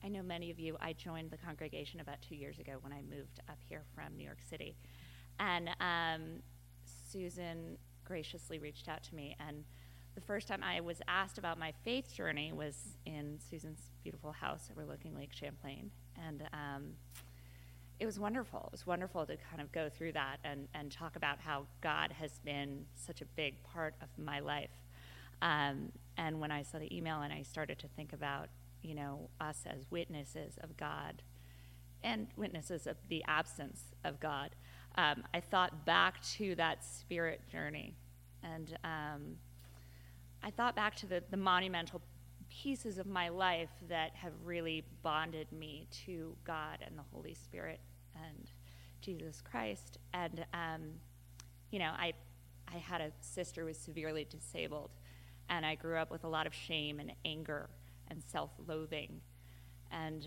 I know many of you, I joined the congregation about 2 years ago when I moved up here from New York City. And Susan graciously reached out to me. And the first time I was asked about my faith journey was in Susan's beautiful house overlooking Lake Champlain. And it was wonderful. It was wonderful to kind of go through that and talk about how God has been such a big part of my life. And when I saw the email and I started to think about, us as witnesses of God and witnesses of the absence of God, I thought back to that spirit journey. And I thought back to the monumental pieces of my life that have really bonded me to God and the Holy Spirit and Jesus Christ. And, I had a sister who was severely disabled, and I grew up with a lot of shame and anger and self-loathing. And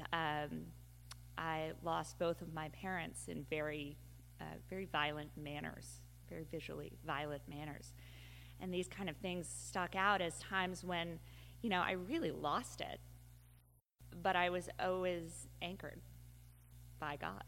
I lost both of my parents in very violent manners, very visually violent manners. And these kind of things stuck out as times when, I really lost it, but I was always anchored by God.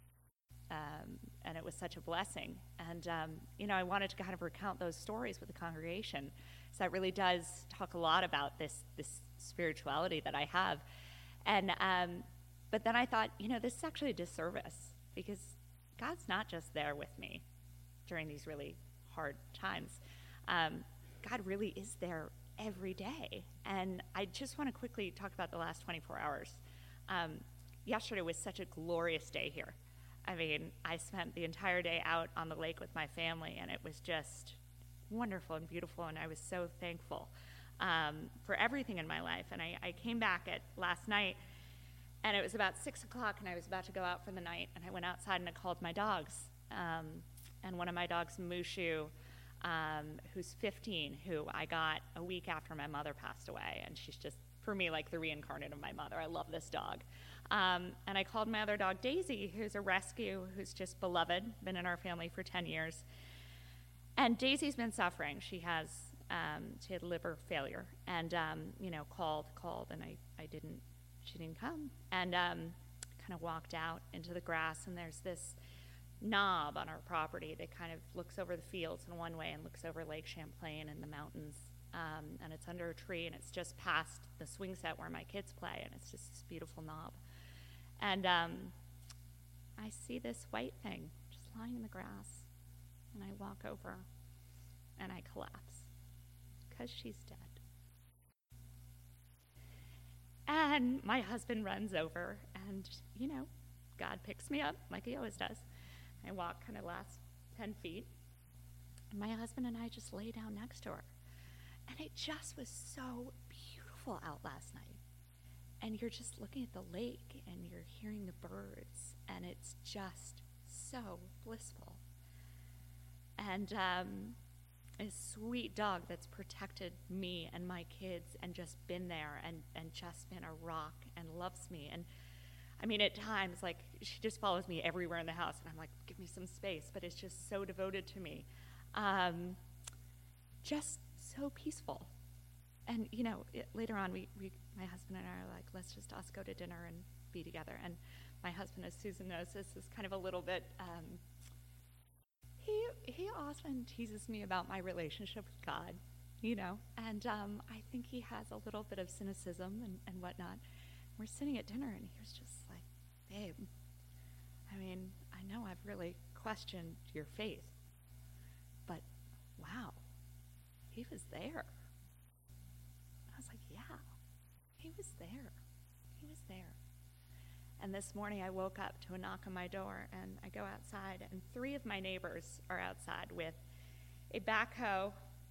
And it was such a blessing. And, I wanted to kind of recount those stories with the congregation. So that really does talk a lot about this spirituality that I have. And, but then I thought, this is actually a disservice, because God's not just there with me during these really hard times. God really is there every day. And I just want to quickly talk about the last 24 hours. Yesterday was such a glorious day here. I mean, I spent the entire day out on the lake with my family, and it was just wonderful and beautiful, and I was so thankful for everything in my life. And I came back last night, and it was about 6 o'clock, and I was about to go out for the night, and I went outside and I called my dogs. And one of my dogs, Mushu, who's 15, who I got a week after my mother passed away, and she's just, for me, like the reincarnate of my mother. I love this dog. And I called my other dog, Daisy, who's a rescue, who's just beloved, been in our family for 10 years. And Daisy's been suffering. She had liver failure, and called, and she didn't come, and kind of walked out into the grass, and there's this knob on our property that kind of looks over the fields in one way and looks over Lake Champlain and the mountains, and it's under a tree, and it's just past the swing set where my kids play, and it's just this beautiful knob. And I see this white thing just lying in the grass, and I walk over, and I collapse, because she's dead. And my husband runs over, and, God picks me up, like he always does. I walk kind of last 10 feet, and my husband and I just lay down next to her. And it just was so beautiful out last night. And you're just looking at the lake, and you're hearing the birds, and it's just so blissful. And a sweet dog that's protected me and my kids and just been there and just been a rock and loves me. And I mean, at times, like, she just follows me everywhere in the house, and I'm like, give me some space, but it's just so devoted to me. Just so peaceful. And, later on, my husband and I are like, let's just us go to dinner and be together. And my husband, as Susan knows, this is kind of a little bit, he often teases me about my relationship with God, and I think he has a little bit of cynicism and whatnot. We're sitting at dinner, and he was just like, babe, I mean, I know I've really questioned your faith, but wow, he was there. I was like, yeah, he was there. He was there. And this morning I woke up to a knock on my door, and I go outside, and 3 of my neighbors are outside with a backhoe,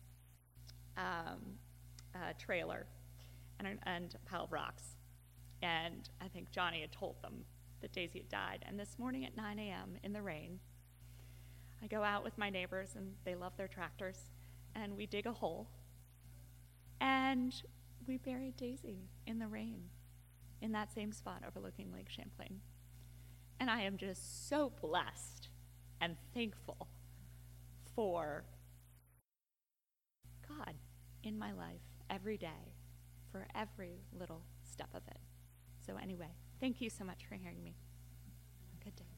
a trailer, and a pile of rocks. And I think Johnny had told them that Daisy had died. And this morning at 9 a.m. in the rain, I go out with my neighbors, and they love their tractors, and we dig a hole, and we buried Daisy in the rain in that same spot overlooking Lake Champlain. And I am just so blessed and thankful for God in my life every day, for every little step of it. So anyway, thank you so much for hearing me. Good day.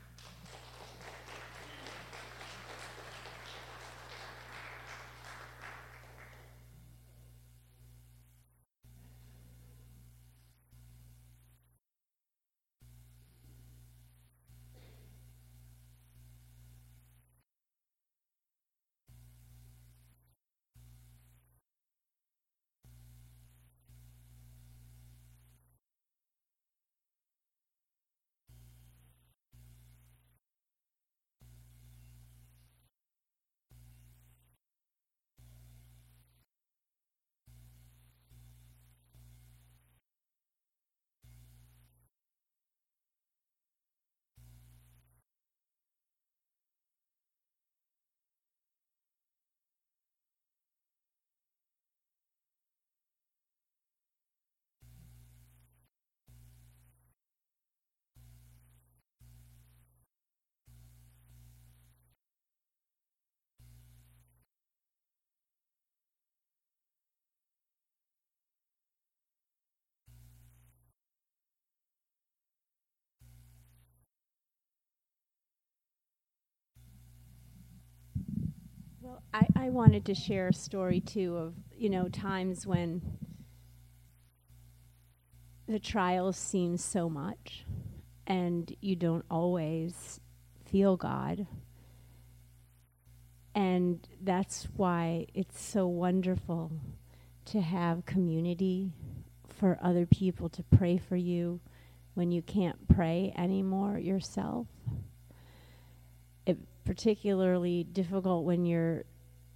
Well, I wanted to share a story too of, times when the trials seem so much and you don't always feel God. And that's why it's so wonderful to have community, for other people to pray for you when you can't pray anymore yourself. It's particularly difficult when you're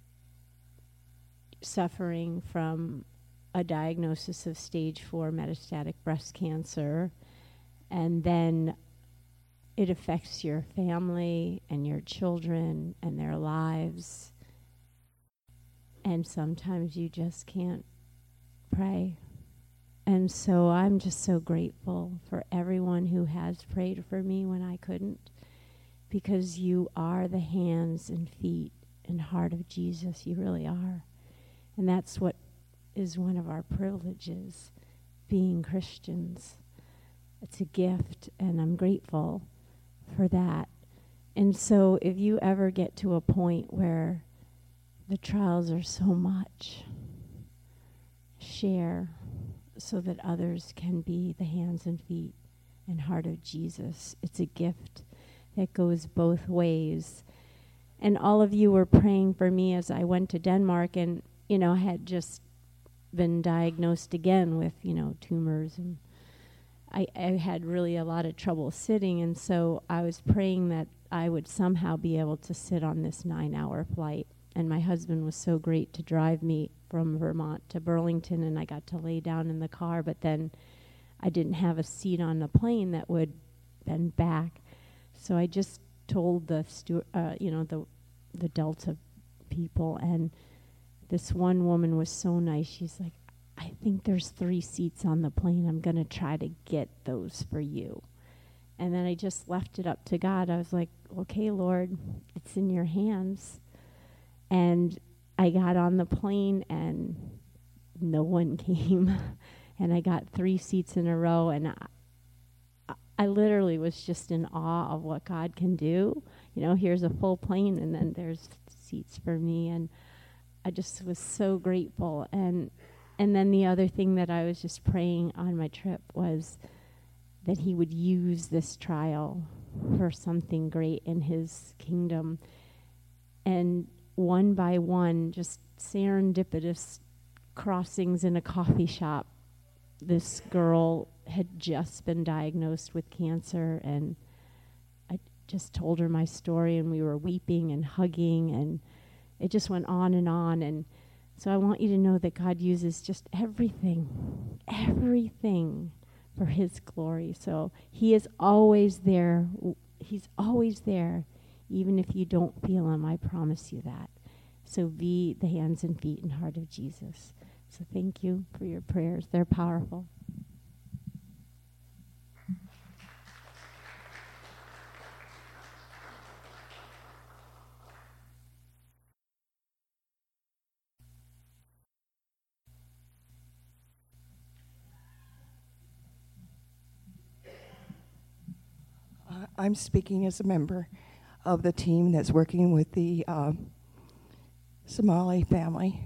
suffering from a diagnosis of stage 4 metastatic breast cancer, and then it affects your family and your children and their lives, and sometimes you just can't pray. And so I'm just so grateful for everyone who has prayed for me when I couldn't, because you are the hands and feet and heart of Jesus. You really are. And that's what is one of our privileges, being Christians. It's a gift, and I'm grateful for that. And so if you ever get to a point where the trials are so much, share so that others can be the hands and feet and heart of Jesus. It's a gift that goes both ways. And all of you were praying for me as I went to Denmark, and, I had just been diagnosed again with, tumors, and I had really a lot of trouble sitting, and so I was praying that I would somehow be able to sit on this 9-hour flight. And my husband was so great to drive me from Vermont to Burlington, and I got to lay down in the car, but then I didn't have a seat on the plane that would bend back. So I just told the the Delta people, and this one woman was so nice. She's like, I think there's 3 seats on the plane. I'm going to try to get those for you. And then I just left it up to God. I was like, okay, Lord, it's in your hands. And I got on the plane, and no one came. And I got 3 seats in a row, and I literally was just in awe of what God can do. Here's a full plane, and then there's seats for me. And I just was so grateful. And then the other thing that I was just praying on my trip was that he would use this trial for something great in his kingdom. And one by one, just serendipitous crossings in a coffee shop. This girl had just been diagnosed with cancer, and I just told her my story, and we were weeping and hugging, and it just went on. And so I want you to know that God uses just everything for his glory. So he is always there. He's always there, even if you don't feel him. I promise you that. So be the hands and feet and heart of Jesus. So thank you for your prayers. They're powerful. I'm speaking as a member of the team that's working with the Somali family.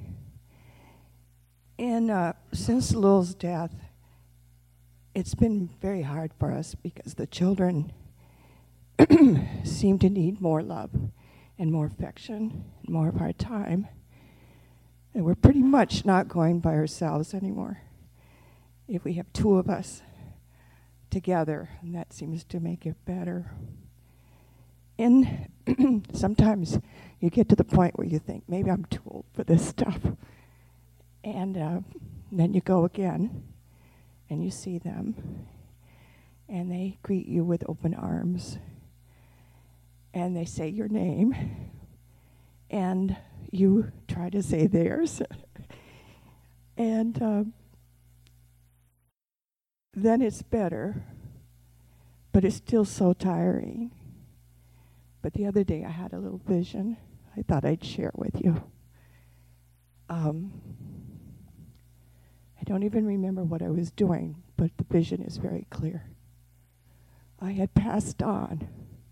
And since Lul's death, it's been very hard for us because the children seem to need more love and more affection and more of our time. And we're pretty much not going by ourselves anymore. If we have two of us together, and that seems to make it better. And sometimes you get to the point where you think, maybe I'm too old for this stuff. And then you go again, and you see them, and they greet you with open arms, and they say your name, and you try to say theirs. And then it's better, but it's still so tiring. But the other day I had a little vision I thought I'd share with you. I don't even remember what I was doing, but the vision is very clear. I had passed on,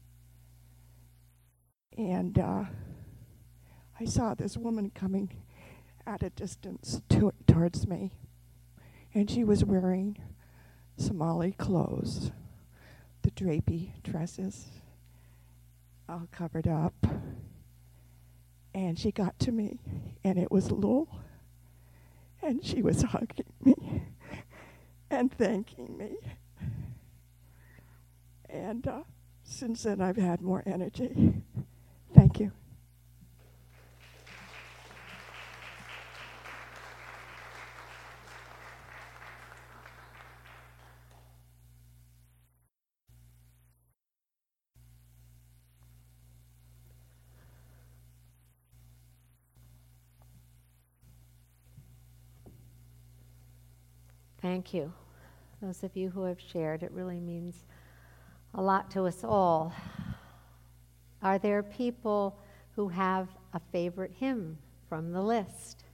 and I saw this woman coming at a distance towards me, and she was wearing Somali clothes, the drapey dresses, all covered up. And she got to me, and it was Lul, and she was hugging me and thanking me. And since then, I've had more energy. Thank you. Thank you. Those of you who have shared, it really means a lot to us all. Are there people who have a favorite hymn from the list?